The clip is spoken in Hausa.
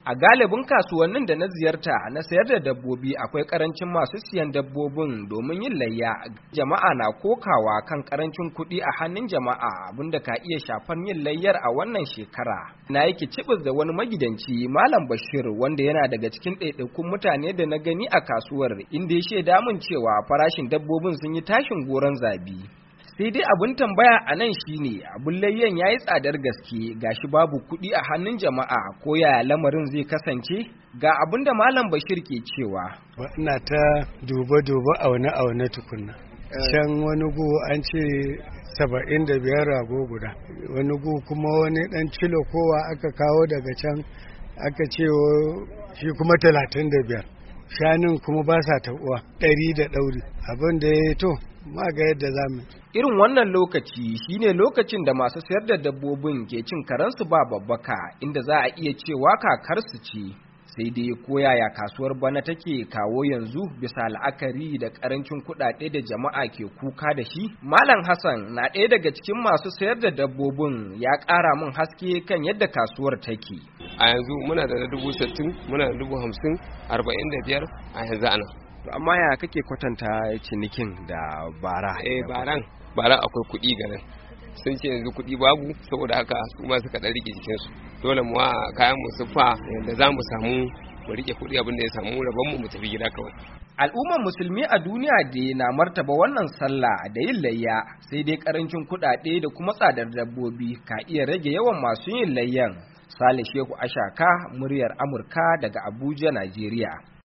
A galibin kasuwannin da na ziyarta na sayar da dabbobi akwai karancin masu siyan dabbobin domin yin layya. Jama'a na kokawa kan karancin kuɗi a hannun jama'a abinda ka iya shafar yin layyar a wannan shekara. Na yi kicibis da wani magidanci Malam Bashir wanda yana daga cikin ɗaiɗaikun mutane da na gani a kasuwar inda ya shaida min cewa farashin dabbobin sun yi tashin goron zabi. Sai dai abin tambaya a nan shine abin layyan ya yi tsadar gaske gashi babu kuɗi a hannun jama'a ko yaya lamarin zai kasance ga abin da Malam Bashir ke cewa. Ina ta duba aune tukunna. Can wani gu an ce 75 rago guda, wani gu kuma wani ɗan cilo kowa aka kawo daga can aka ce shi kuma 35. Shanun kuma ba sa taɓuwa 100 da ɗauri abin da ya to ma ga yadda za mu. Irin wannan lokaci shine lokacin da masu sayar da dabbobin ke cin karansu ba babbaka inda za a iya cewa kakarsu ce. Sai dai koyaya kasuwar bana take kawo yanzu bisa la'akari da karancin kuɗaɗe da jama'a ke kuka da shi. Malam Hassan na ɗaya daga cikin masu sayar da dabbobin ya ƙara min haske kan yadda kasuwar take. A yanzu muna da 60,000, muna da 50,000, 45 a yanzu ana. Amma ya kake kwatanta cinikin da bara? Bara akwai kuɗi garin. Sun ce yanzu kuɗi babu saboda haka su ma suka ɗan rike jikinsu. Dole mu kayan mu sufa yadda za mu samu mu rike kuɗi abin da ya samu rabon mu tafi gida kawai. Al'ummar musulmi a duniya da na martaba wannan sallah da yin layya sai dai karancin kuɗaɗe da kuma tsadar dabbobi ka iya rage yawan masu yin layyan. Sale Shehu Ashaka, muryar Amurka daga Abuja, Najeriya.